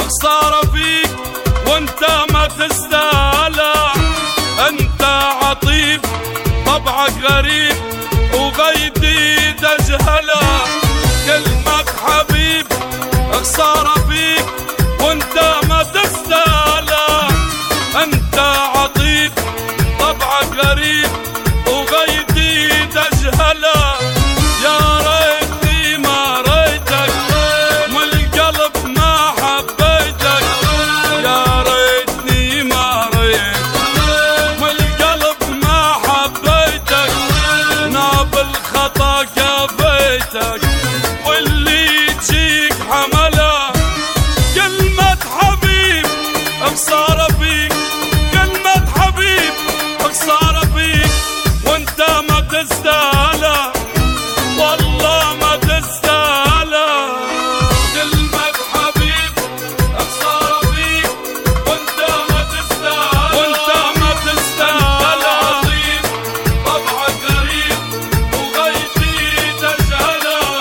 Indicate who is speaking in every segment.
Speaker 1: خسارة فيك وانت ما تستاهلها. انت عطيب طبعك غريب وغيدي تجهلها. كلمة حبيب خسارة فيك وانت ما تستاهلها. انت عطيب طبعك غريب وغيدي تجهلها. يا ريتني ما ريتك من القلب ما حبيتك. يا ريتني ما ريتك من القلب ما حبيتك. ناب الخطا كفيتك واللي تجيك حملها. كلمة حبيب خسارة فيك. كلمة حبيب خسارة فيك وانت ما تستاهلها. والله ما تستاهلها. كلمة حبيب خسارة فيك وانت ما تستاهلها. وانت ما تستاهلها. عظيم طبعك غريب وغيتي تجهلها.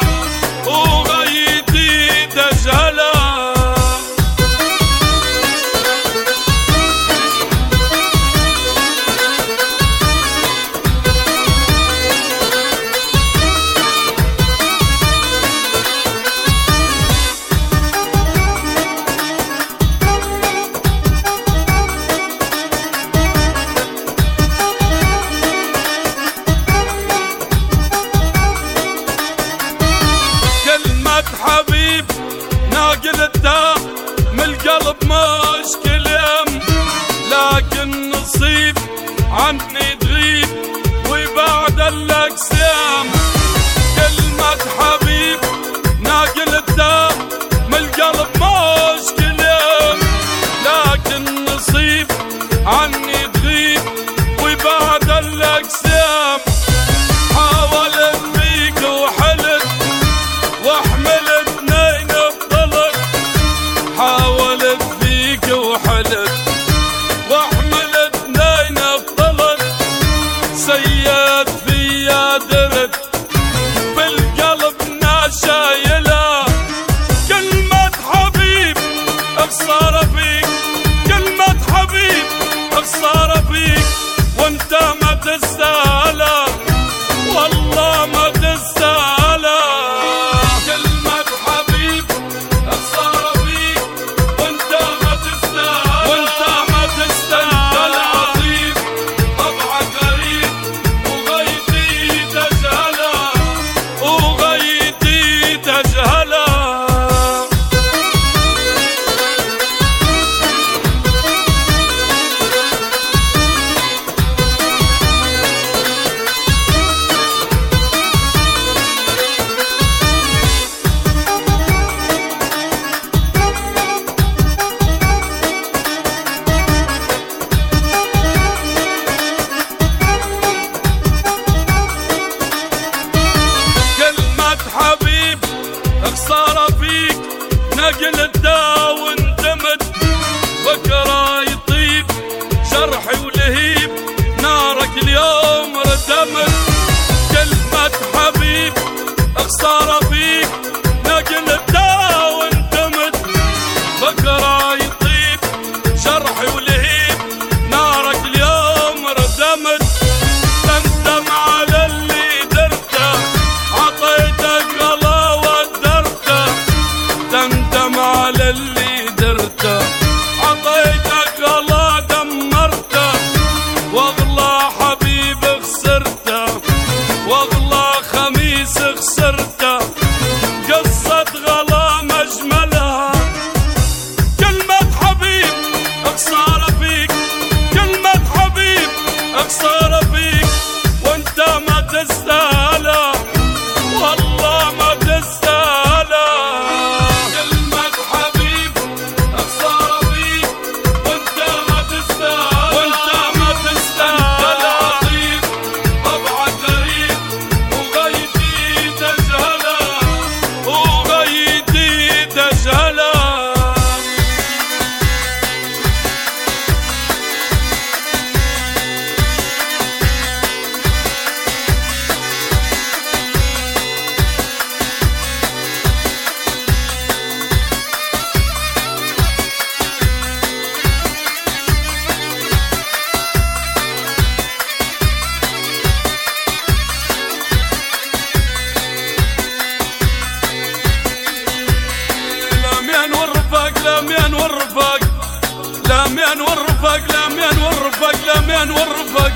Speaker 1: وغيتي تجهلها. كلمة حبيب ناقل الداء من القلب مش كلام. لكن نصيب عني تغيب وبعد الأقسام. كلمة حبيب ناقل الداء من القلب مش كلام. لكن نصيب عني تغيب وبعد الأقسام. حاولت فيك وحلت واحمل اثنين بطلق. حاولت فيك وحلت واحمل اثنين بطلق. سيد فيا درت بالقلب ناشايلها. كلمة حبيب خسارة فيك. كلمة حبيب خسارة فيك وانت ما تستاهلها. والله ما تستاهلها. كلمة حبيب خسارة فيك وانت ما تستاهلها. وانت ما تستاهلها. عظيم طبعك غريب وغيتي تجهلها. وغيتي تجهلها. كلمة حبيب خسارة فيك نقل الداء وانتمد. بكرة يطيب جرحي ولهيب نارك اليوم ردمت. كلمة حبيب خسارة فيك نقل الداء وانتمد. بكرة يطيب جرحي ولهيب نارك اليوم ردمت. تندم على اللي درته عطيتك غلا ودرته. تندم على اللي درته عطيتك غلا دمرته. واغلى حبيب خسرته واغلى خميس خسرته. قصة غلا مجملها. كلمة حبيب خسارة فيك. كلمة حبيب خسارة فيك وانت ما تستاهلها. والله ما تستاهلها. كلمة حبيب خسارة فيك لمين والرفق لمين والرفق لمين والرفق لمين والرفق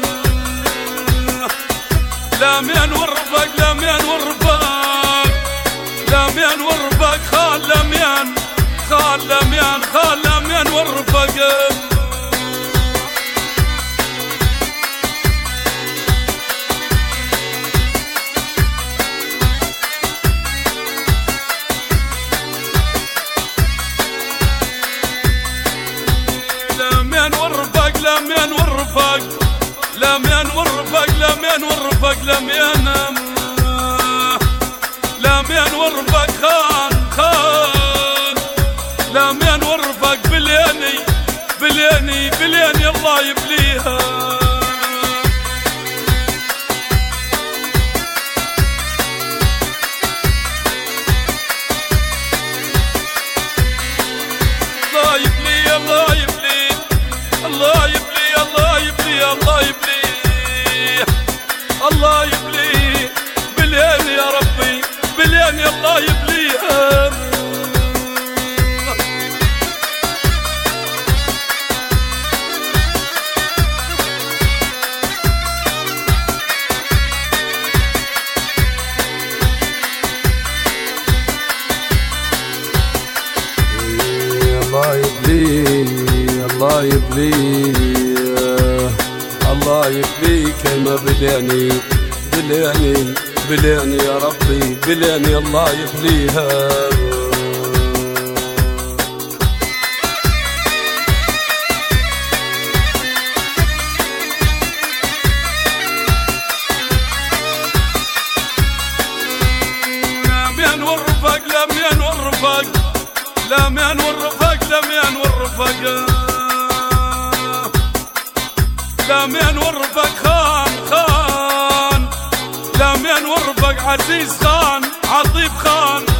Speaker 1: لمين والرفق لمين والرفق لمين والرفق خال لمين خال لمين خال لمين والرفق لمين والرفق لمين والرفق لمين والرفق لمين والرفق لمين لمين والرفق خان خان لمين والرفق بليني بليني بليني الله يبليها الله يبلي الله يبلي الله يبلي الله يبلي الله يبلي الله يبلي بلين يا ربي بلين يا الله يبليها
Speaker 2: الله يبلي الله يبلي الله يبليك ما بلاني بلاني بلاني يا ربي بلاني الله يبليها
Speaker 1: لمين والرفق لمين والرفق لمين والرفق لمين والرفق لمين والرفق خان خان لمين والرفق عزيز خان عطيب خان